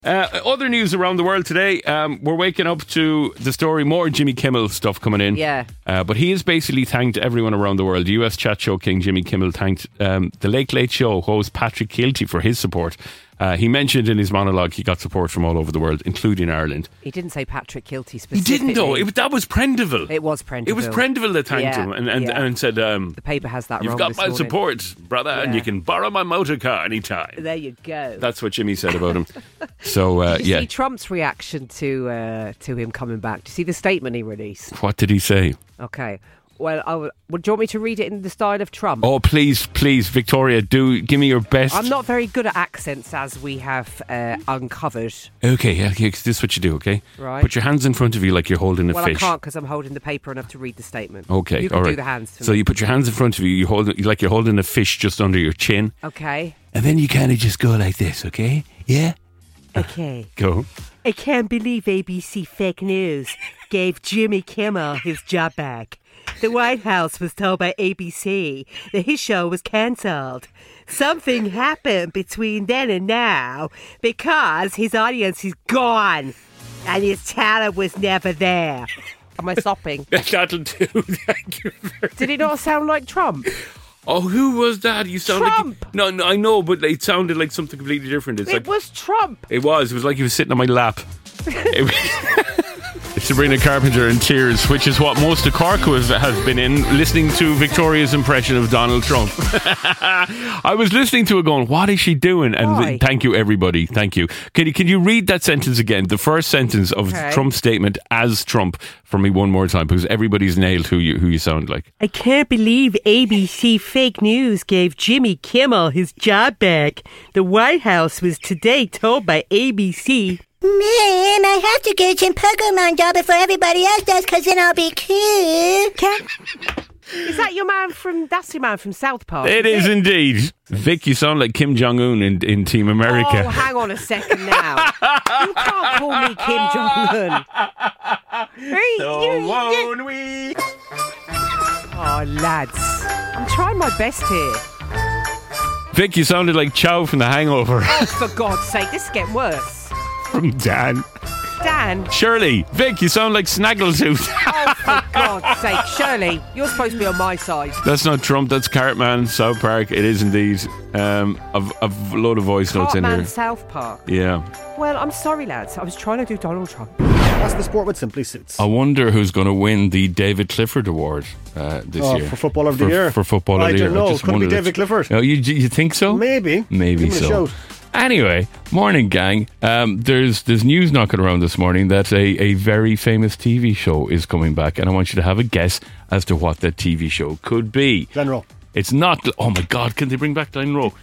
Other news around the world today. We're waking up to the story, more Jimmy Kimmel stuff coming in. Yeah. But he has basically thanked everyone around the world. US chat show king Jimmy Kimmel thanked the Late Late Show host Patrick Kielty for his support. He mentioned in his monologue he got support from all over the world, including Ireland. He didn't say Patrick Kielty specifically. He didn't, though. That was Prendeville. It was Prendeville. It was Prendeville that thanked him and said, the paper has that "You've wrong got this my morning. support, brother, and you can borrow my motor car anytime." There you go. That's what Jimmy said about him. So, Did you see Trump's reaction to him coming back? Do you see the statement he released? What did he say? Okay. Well, do you want me to read it in the style of Trump? Oh, please, Victoria, do give me your best. I'm not very good at accents, as we have uncovered. Okay, this is what you do, okay? Right. Put your hands in front of you like you're holding a Well, fish. I can't because I'm holding the paper enough to read the statement. Okay, you can all right. do the hands for So me. you put your hands in front of you, you hold it like you're holding a fish just under your chin. Okay. And then you kind of just go like this, okay? Yeah? Okay. Go. I can't believe ABC Fake News gave Jimmy Kimmel his job back. The White House was told by ABC that his show was cancelled. Something happened between then and now because his audience is gone and his talent was never there. Am I stopping? That'll do. Thank you very Did it not sound like Trump? Oh, who was that? You sound Trump. like... No, I know, but it sounded like something completely different. It was Trump. It was like he was sitting on my lap. It's Sabrina Carpenter in tears, which is what most of Cork has been in, listening to Victoria's impression of Donald Trump. I was listening to it going, what is she doing? And Why? thank you, everybody. Thank you. Can you read that sentence again? The first sentence of Trump's statement as Trump for me one more time, because everybody's nailed who you sound like. I can't believe ABC Fake News gave Jimmy Kimmel his job back. The White House was today told by ABC. Man, I have to get some Pokemon job before everybody else does, because then I'll be cool. Is that your man from... That's your man from South Park? It is indeed. Vic, you sound like Kim Jong-un in Team America. Oh, hang on a second now. You can't call me Kim Jong-un. Won't we? Oh, lads. I'm trying my best here. Vic, you sounded like Chow from The Hangover. Oh, for God's sake, this is getting worse. From Dan. Dan. Shirley. Vic, you sound like Snaggletooth. Oh, for God's sake. Shirley, you're supposed to be on my side. That's not Trump, that's Cartman, South Park. It is indeed. I've a load of voice notes in Cartman, here. South Park. Yeah. Well, I'm sorry, lads. I was trying to do Donald Trump. That's the sport with Simply Suits. I wonder who's going to win the David Clifford Award this year. For Footballer of the Year. For Footballer of the Year. I don't know. Could it be David Clifford? Oh, you think so? Maybe. Maybe Give him a so. shout. Anyway, morning gang. There's news knocking around this morning that a very famous TV show is coming back, and I want you to have a guess as to what that TV show could be. Glen Rowe. It's not... Oh my God, can they bring back Glen Rowe?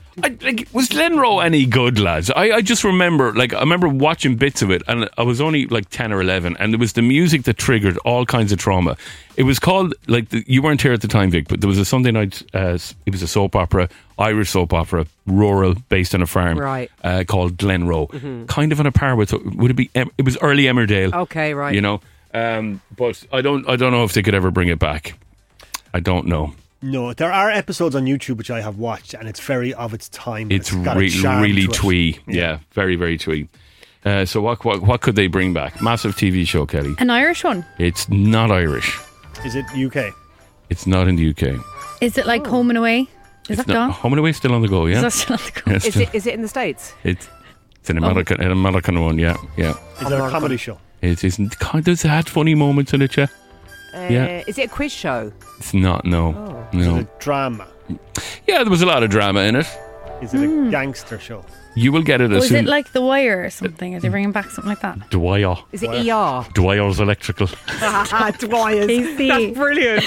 Was Glen Rowe any good, lads? I just remember, I remember watching bits of it, and I was only 10 or 11, and it was the music that triggered all kinds of trauma. It was called, you weren't here at the time, Vic, but there was a Sunday night, it was a soap opera, Irish soap opera, rural, based on a farm, right. Called Glen Rowe. Mm-hmm. Kind of on a par with, would it be, it was early Emmerdale. Okay, right. You know, but I don't know if they could ever bring it back. I don't know. No, there are episodes on YouTube which I have watched, and it's very of its time. It's got a charm really to it. twee. Yeah, very, very twee. So what could they bring back? Massive TV show, Kelly. An Irish one? It's not Irish. Is it UK? It's not in the UK. Is it like Home and Away? Is that gone? Home and Away still on the go, yeah? Is that still on the go? Yeah, Is it in the States? It's an American one, yeah. Is there a comedy show? It isn't. Does it have funny moments in it, yeah? Yeah. Is it a quiz show? It's not, no. Is No. it a drama? Yeah, there was a lot of drama in it. Is it a gangster show? You will get it as Was soon... it like The Wire or something? Are they bringing back something like that? Dwyer. Is it ER? Dwyer's Electrical. Dwyer's. KC. That's brilliant.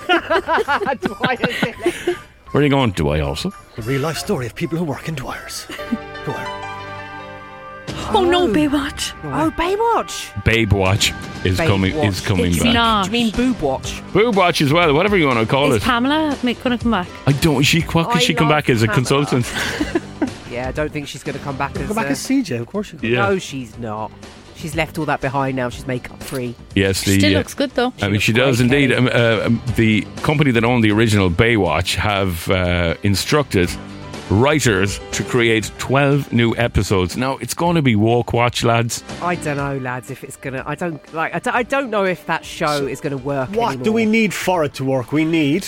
Dwyer's. Where are you going, Dwyer's? The real life story of people who work in Dwyer's. Dwyer. Oh no, Baywatch. Oh, Baywatch. Babe Watch is coming Watch. coming It's back. not. Do you mean Boob Watch? Boob Watch as well, whatever you want to call Is it. Pamela going to come back? I don't. What could I she come love back as a Pamela. consultant? Yeah, I don't think she's going to come back as... Go back as CJ, of course you can. Yeah. No, she's not. She's left all that behind now. She's makeup free. Yes, Still looks good though. I mean, she looks does great, indeed. The company that owned the original Baywatch have instructed writers to create 12 new episodes. Now, it's going to be Woke Watch, lads. I don't know, lads, if it's gonna. I don't know if that show is gonna work. What anymore. do we need for it to work? We need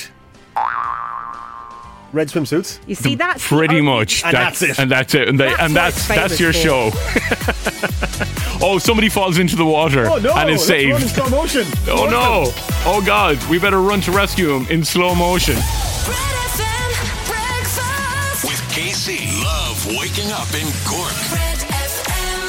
red swimsuits. You see, that's Pretty the only- much. And that's it. And that's it. And That's what it's that's your show. famous Oh, somebody falls into the water Oh no! and is Let's run in saved. slow motion. Oh no! Oh God! We better run to rescue him in slow motion. Red FM breakfast. With KC. Love waking up in Cork. Red FM.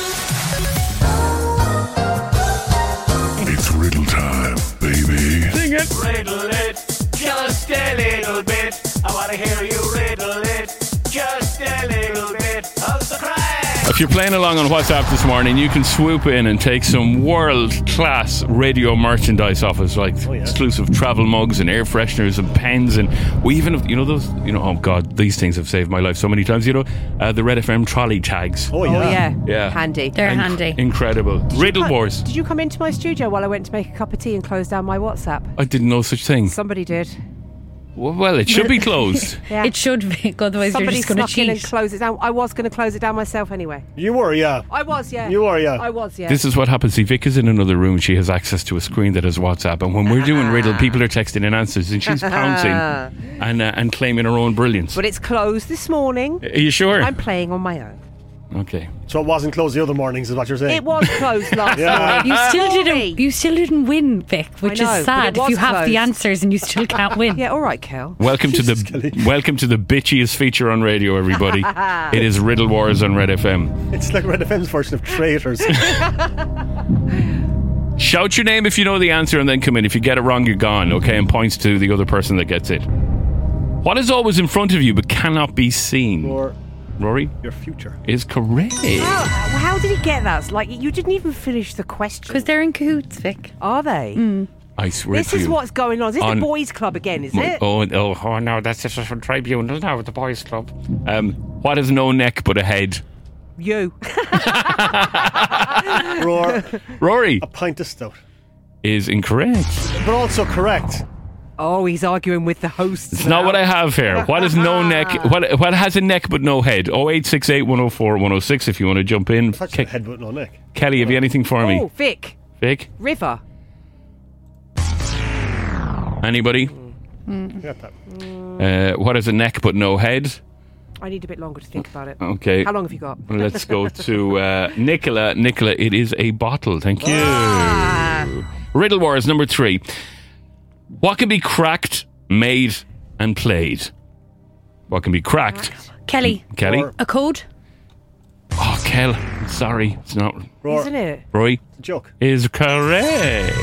It's riddle time, baby. Sing it. Riddle it, just a little bit. I want to hear you riddle it, just a little bit of the crack. If you're playing along on WhatsApp this morning, you can swoop in and take some world-class radio merchandise off us, like exclusive travel mugs and air fresheners and pens, and we even have, oh God, these things have saved my life so many times. The Red FM trolley tags. Oh Oh yeah. yeah, Yeah. handy. They're handy. Incredible. Riddle Wars. Did you come into my studio while I went to make a cup of tea and close down my WhatsApp? I didn't know such thing. Somebody did. Well, it should be closed. Yeah. It should be, otherwise Somebody you're just going to snuck in and cheat. close it down. I was going to close it down myself anyway. You were, yeah. I was, yeah. You were, yeah. I was, yeah. This is what happens. See, Vic is in another room. She has access to a screen that has WhatsApp, and when we're doing riddle, people are texting in answers, and she's pouncing and claiming her own brilliance. But it's closed this morning. Are you sure? I'm playing on my own. Okay. So it wasn't closed the other mornings, is what you're saying? It was closed last Yeah. morning. You still didn't win, Vic, which I know, is but sad it if was you have the closed. answers and you still can't win. Yeah, all right, Kel. Welcome to the bitchiest feature on radio, everybody. It is Riddle Wars on Red FM. It's like Red FM's version of traitors. Shout your name if you know the answer, and then come in. If you get it wrong, you're gone. Okay, and points to the other person that gets it. What is always in front of you but cannot be seen? Or Rory your future. is correct. How did he get that? Like, you didn't even finish the question. Because they're in cahoots, Vic. Are they? I swear This to is you. what's going on. Is this On- the boys' club again, is My- it? oh no, that's just from Tribunal now with the boys' club. What has no neck but a head? You. Roar, Rory a pint of stout. is incorrect. But also correct. Oh, he's arguing with the hosts. It's not what I have here. What is no neck? What has a neck but no head? 0868 104 106 if you want to jump in. Touch the head but no neck. Kelly, have you anything for Oh, me? Vic. Vic? River. Anybody? You got that. What is a neck but no head? I need a bit longer to think about it. Okay. How long have you got? Let's go to Nicola. Nicola, it is a bottle. Thank you. Riddle Wars number 3. What can be cracked, made, and played? What can be cracked? Kelly, Kelly? Or- a code? Oh, Kel. Sorry. It's not. Roar, Isn't it? Roy it's a joke. is correct.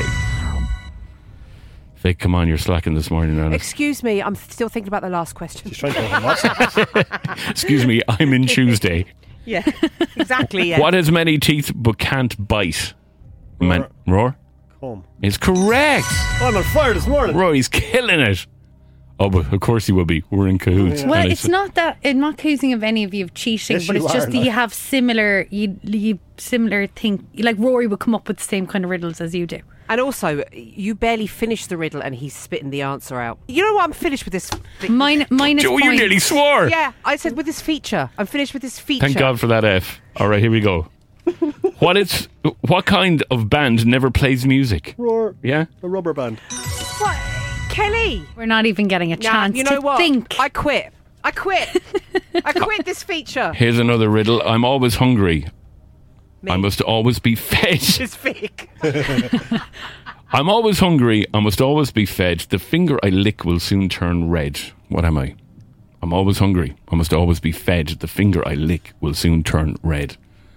Vic, come on. You're slacking this morning, Alice. Excuse me, I'm still thinking about the last question. She's trying to open WhatsApp. Excuse me. I'm in Tuesday. Yeah, exactly. Yeah. What has many teeth but can't bite? Roar Home. is correct. Oh, I'm on fire this morning. Roy's killing it. Oh, but of course he will be. We're in cahoots. Well, And it's not that I'm not accusing of any of you of cheating, Yes, but you it's just are, that you like. have similar, you similar thing. Like Rory would come up with the same kind of riddles as you do. And also, you barely finished the riddle and he's spitting the answer out. You know what? I'm finished with this. Minus Joe, you points. nearly swore. Yeah, I said with this feature. I'm finished with this feature. Thank God for that F. All right, here we go. What kind of band never plays music? Roar, Yeah? a rubber band. What? Kelly! We're not even getting a Nah, chance you know to what? think. I quit. I quit this feature. Here's another riddle. I'm always hungry. Me. I must always be fed. It's Vic. I'm always hungry. I must always be fed. The finger I lick will soon turn red. What am I? I'm always hungry. I must always be fed. The finger I lick will soon turn red.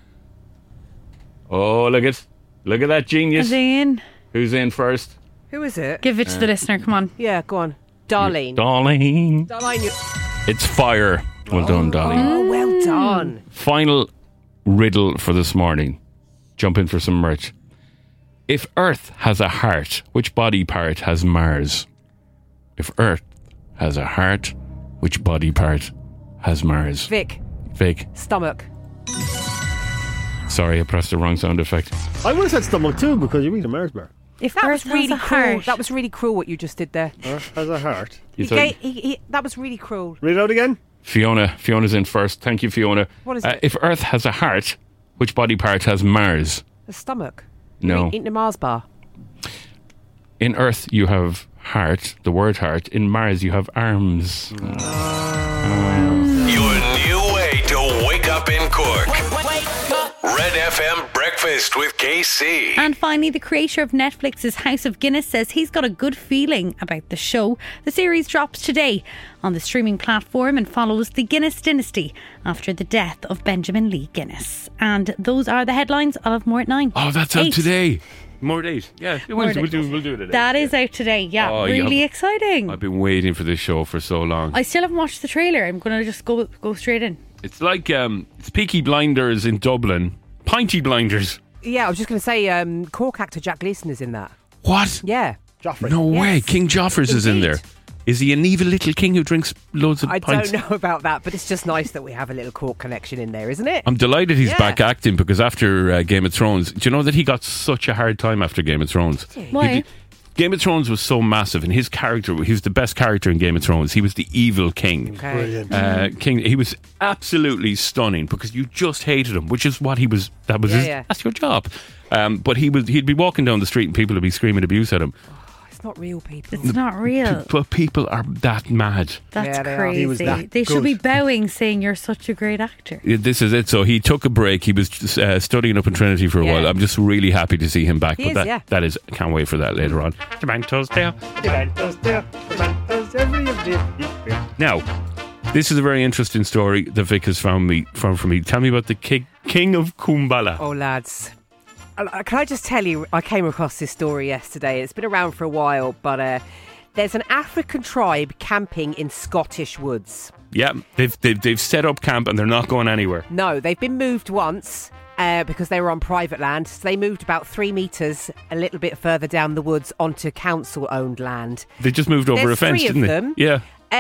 Oh, look at that genius. Is he in? Who's in first? Who is it? Give it to the listener. Come on. Yeah, go on. Darlene. Darling. Darlene. It's fire. Well done, darling. Oh, well done. Final riddle for this morning. Jump in for some merch. If Earth has a heart, which body part has Mars? If Earth has a heart, which body part has Mars? Vic. Vic. Stomach. Sorry, I pressed the wrong sound effect. I would have said stomach too because you eat a Mars bar. If That Earth was really has a cruel. heart, That was really cruel what you just did there. Earth has a heart. You He thought- that was really cruel. Read it out again. Fiona's in first. Thank you, Fiona. What is it? If Earth has a heart, which body part has Mars? The stomach. No. Eating a Mars bar. In Earth, you have heart, the word heart. In Mars, you have arms. Your new way to wake up in Cork. Red FM Breakfast with KC. And finally, the creator of Netflix's House of Guinness says he's got a good feeling about the show. The series drops today on the streaming platform and follows the Guinness dynasty after the death of Benjamin Lee Guinness. And those are the headlines. I'll have more at 9. Oh, that's out 8. today. More days. Yeah, we'll do it today. That is out today. Yeah, Oh, really yeah. exciting. I've been waiting for this show for so long. I still haven't watched the trailer. I'm going to just go straight in. It's like it's Peaky Blinders in Dublin. Pinty Blinders. Yeah, I was just going to say, Cork actor Jack Gleeson is in that. What? Yeah. Joffrey. No way. Yes. King Joffrey's is in Indeed. there. Is he an evil little king who drinks loads of I pints? don't know about that, but it's just nice that we have a little Cork connection in there, isn't it? I'm delighted he's Yeah. back acting because after Game of Thrones, do you know that he got such a hard time after Game of Thrones? Why? Game of Thrones was so massive, and his character, he was the best character in Game of Thrones. He was the evil king. Okay. Brilliant. King. He was absolutely stunning because you just hated him, which is what he was. That was his. Yeah. That's your job. But he'd be walking down the street and people would be screaming abuse at him. It's not real people. It's not real. But people are that mad. That's Yeah, they are. He was crazy. that They should good. be bowing, saying you're such a great actor. Yeah, this is it. So he took a break. He was studying up in Trinity for a Yeah. while. I'm just really happy to see him back. He is, that, yeah. that is, can't wait for that later on. Tomatoes there. Now, this is a very interesting story that Vic has found for me. Tell me about the King of Kumbala. Oh, lads. Can I just tell you, I came across this story yesterday. It's been around for a while, but there's an African tribe camping in Scottish woods. Yeah, they've set up camp and they're not going anywhere. No, they've been moved once because they were on private land. So they moved about 3 metres a little bit further down the woods onto council-owned land. They just moved over There's a fence, 3 of didn't they? them. Yeah.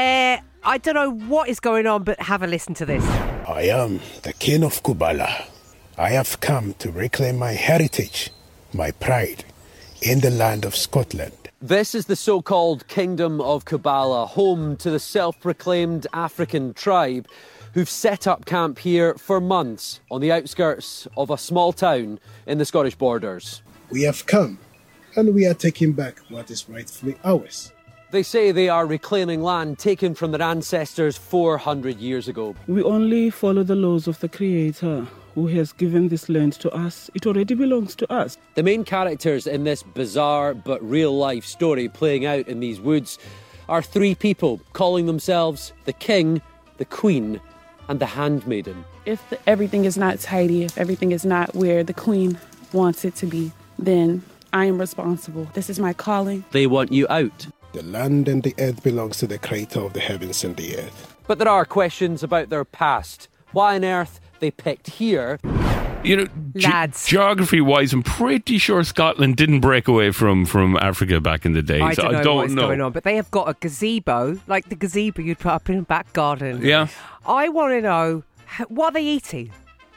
I don't know what is going on, but have a listen to this. I am the King of Kubala. I have come to reclaim my heritage, my pride, in the land of Scotland. This is the so-called Kingdom of Kubala, home to the self-proclaimed African tribe who've set up camp here for months on the outskirts of a small town in the Scottish borders. We have come, and we are taking back what is rightfully ours. They say they are reclaiming land taken from their ancestors 400 years ago. We only follow the laws of the Creator, who has given this land to us. It already belongs to us. The main characters in this bizarre but real-life story playing out in these woods are 3 people calling themselves the King, the Queen, and the Handmaiden. If everything is not tidy, if everything is not where the Queen wants it to be, then I am responsible. This is my calling. They want you out. The land and the earth belongs to the Creator of the heavens and the earth. But there are questions about their past. Why on earth they picked here? You know, Lads. geography-wise, I'm pretty sure Scotland didn't break away from Africa back in the day. I So don't know what's going on, but they have got a gazebo, like the gazebo you'd put up in a back garden. Yeah. I want to know, what are they eating?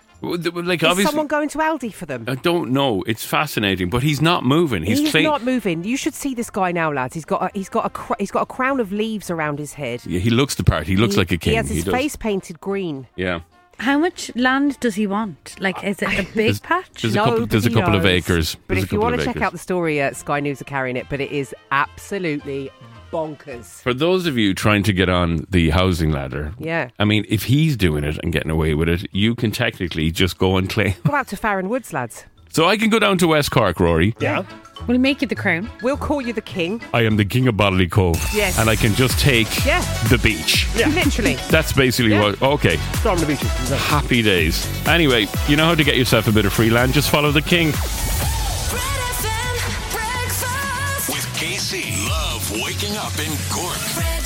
Like, Is obviously, someone going to Aldi for them? I don't know. It's fascinating, but he's not moving. He's clean. not moving. You should see this guy now, lads. He's got a crown of leaves around his head. Yeah, he looks the part. He looks like a king. He has his does. face painted green. Yeah. How much land does he want? Like, is it a big patch? There's a couple of acres. But There's a if you couple want of to check acres. out the story, Sky News are carrying it. But it is absolutely bonkers. For those of you trying to get on the housing ladder, Yeah. I mean, if he's doing it and getting away with it, you can technically just go and claim. Go out to Farron Woods, lads. So I can go down to West Cork, Rory. Yeah. We'll make you the crown. We'll call you the king. I am the king of Bodley Cove. Yes. And I can just take Yeah. the beach. Yeah. Literally. That's basically Yeah. what. Okay. Storm the beaches. Happy days. Anyway, you know how to get yourself a bit of free land. Just follow the king. Red FM breakfast. With KC. Love waking up in Cork. Red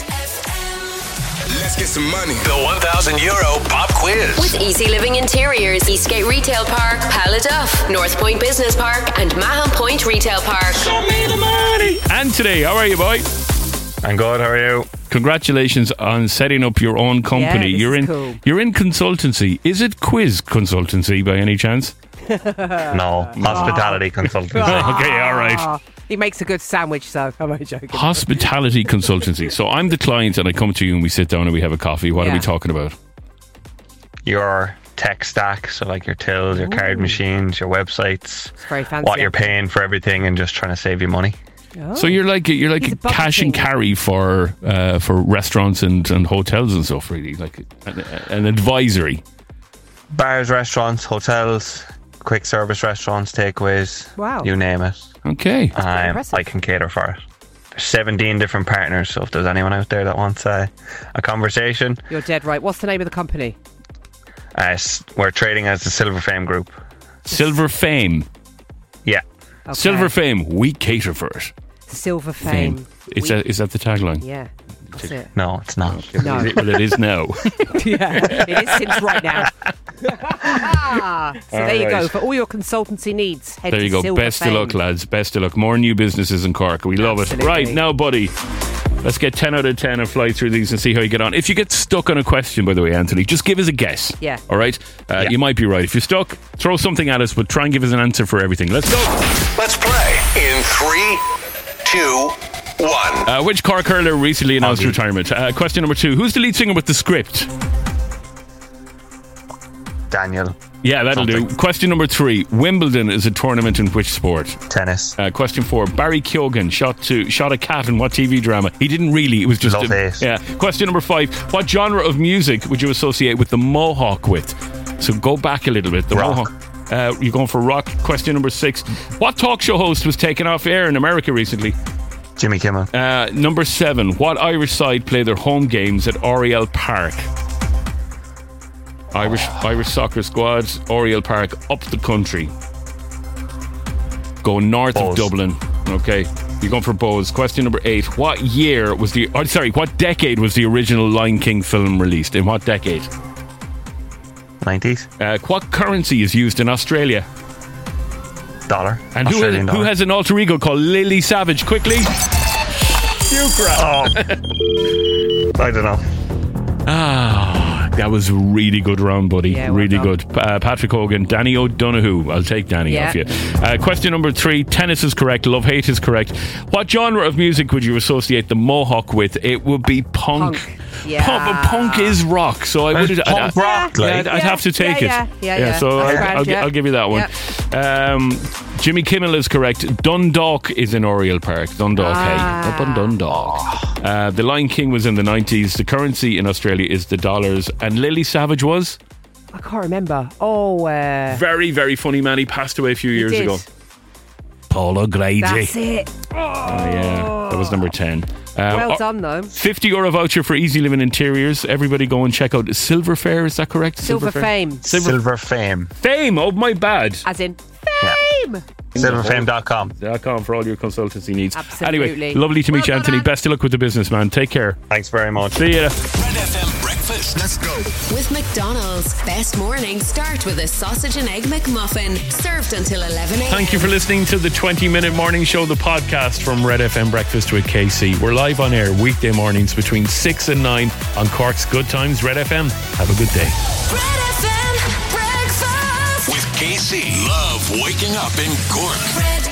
FM. Let's get some money. The €1,000 pop quiz. With Easy Living Interiors, Eastgate Retail Park, Paladuff, North Point Business Park, and Mahon Point Retail Park. Show me the money. And today, how are you, boy? I'm good. How are you? Congratulations on setting up your own company. Yeah, this you're is in cool. you're in consultancy. Is it Quiz Consultancy by any chance? No, hospitality consultancy. Okay, all right. He makes a good sandwich, so I'm only joking. Hospitality consultancy. So I'm the client and I come to you and we sit down and we have a coffee. What are we talking about? Your tech stack, so like your tills, your card machines, your websites, It's very fancy. what you're paying for everything, and just trying to save you money. So you're like a cash and carry for restaurants and hotels and stuff, really, like an advisory. Bars, restaurants, hotels, quick service restaurants, takeaways. Wow. You name it. Okay. I can cater for it. There's 17 different partners, so if there's anyone out there that wants a conversation. You're dead right. What's the name of the company? We're trading as the Silver Fame Group. Silver Fame? Yeah. Okay. Silver Fame, we cater for it. Silver Fame. Is that the tagline? Yeah. That's it. No, it's not. No. Well, it is now. Yeah, it is since right now. So there you go. right. For all your consultancy needs, head There to you go. Silver Best Fame. of luck, lads. Best of luck. More new businesses in Cork. We love Absolutely. it. Right, now, buddy. Let's get 10 out of 10 and fly through these and see how you get on. If you get stuck on a question, by the way, Anthony, just give us a guess. Yeah. All right? You might be right. If you're stuck, throw something at us, but try and give us an answer for everything. Let's go. Let's play in 3, 2, 1. Which Cork hurler recently announced retirement? Question number 2. Who's the lead singer with The Script? Daniel. Yeah, that'll do. Question number 3. Wimbledon is a tournament in which sport? Tennis. Question 4. Barry Keoghan shot a cat in what TV drama? He didn't really. It was just Love It. Yeah. Question number 5. What genre of music would you associate with the Mohawk with? So go back a little bit. The Rock. Mohawk. You're going for rock. Question number 6. What talk show host was taken off air in America recently? Jimmy Kimmel. Number 7. What Irish side play their home games at Oriel Park? Irish soccer squad, Oriel Park, up the country. Go north of Dublin. Okay, you're going for Bose. Question number 8. What decade was the original Lion King film released? In what decade? 90s. What currency is used in Australia? Dollar. And Australian who dollar. has an alter ego called Lily Savage? Quickly. You crap. I don't know. That was a really good round, buddy. Yeah, well really done. good. Patrick Hogan, Danny O'Donoghue. I'll take Danny off you. Question number 3. Tennis is correct. Love hate is correct. What genre of music would you associate the Mohawk with? It would be punk. Yeah. Punk is rock, so I would. Punk rock, like. I'd have to take it. Yeah. So That's grand, I'll give you that one. Jimmy Kimmel is correct. Dundalk is in Oriel Park. Dundalk, up on Dundalk. The Lion King was in the 90s. The currency in Australia is the dollars. And Lily Savage was? I can't remember. Oh, Very, very funny man. He passed away a few years did. ago. Paul O'Grady. That's it. Yeah, that was number 10. Well done, though. €50 voucher for Easy Living Interiors. Everybody go and check out Silver Fair. Is that correct? Silver Fame. Silver Fame. Fame. Oh, my bad. As in fame. Silverfame.com for all your consultancy needs. Absolutely. Anyway, lovely to meet you, Anthony. Best of luck with the business, man. Take care. Thanks very much. See ya. Red FM Breakfast. Let's go. With McDonald's, best mornings start with a sausage and egg McMuffin, served until 11 a.m. Thank you for listening to the 20-minute morning show, the podcast from Red FM Breakfast with KC. We're live on air weekday mornings between 6 and 9 on Cork's Good Times Red FM. Have a good day. Red FM Breakfast With KC. Love waking up in Cork. Red